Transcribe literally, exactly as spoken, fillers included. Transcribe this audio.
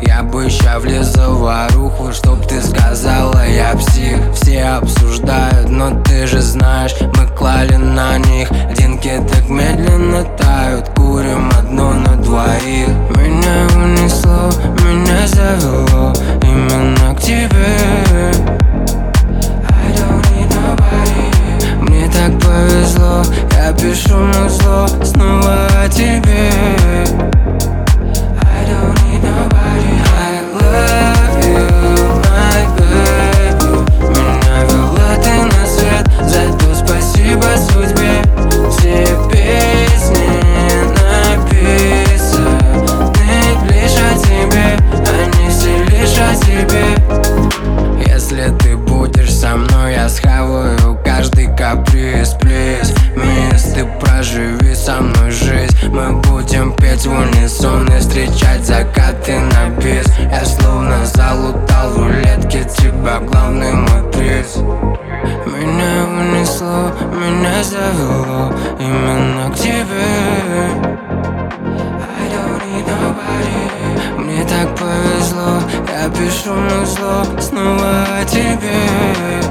Я бы ща влез в заваруху, чтоб ты сказала, я псих. Все обсуждают, но ты же знаешь, мы клали на них. Деньги так медленно тают, курим одно на двоих. Меня унесло, меня завело именно к тебе. I don't need nobody. Мне так повезло, я пишу музло снова о тебе. I don't need nobody. I love you, my baby. Меня вела ты на свет, за то спасибо судьбе. Все песни написаны лишь о тебе, они все лишь о тебе. Если ты будешь со мной, я схаваю каждый каприз, плиз. Мисс, ты проживи со мной жизнь. Мы будем петь в унисон и встречать закаты на бис. Я словно залутал в рулетке, тебя главный мой приз. Меня унесло, меня завело именно к тебе. I don't need nobody. Мне так повезло, я пишу музло снова о тебе.